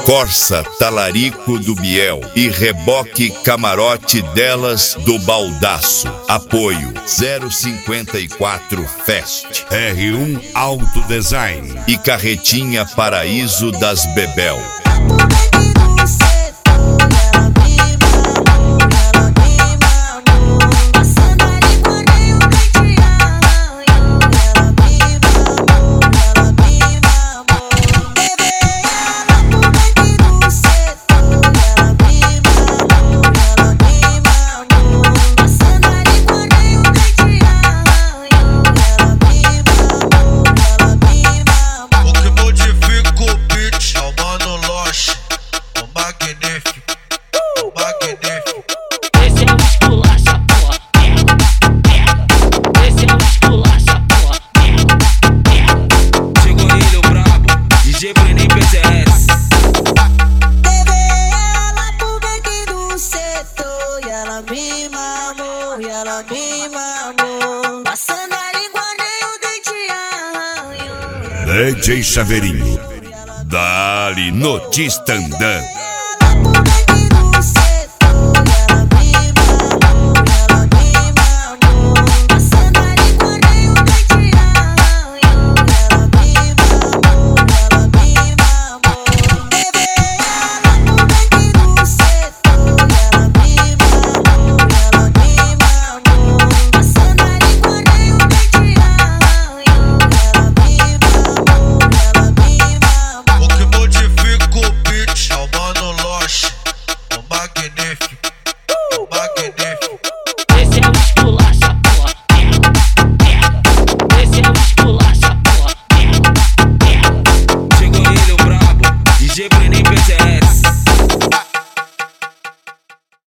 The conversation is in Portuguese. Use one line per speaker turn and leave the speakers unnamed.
Corsa Talarico do Biel e reboque camarote delas do Baldaço. Apoio 054 Fest,
R1 Auto Design
e Carretinha Paraíso das Bebel.
Ela me mamou, passando a língua nem o dente arranhou.
DJ Chaveirinho, dali no Tistandã.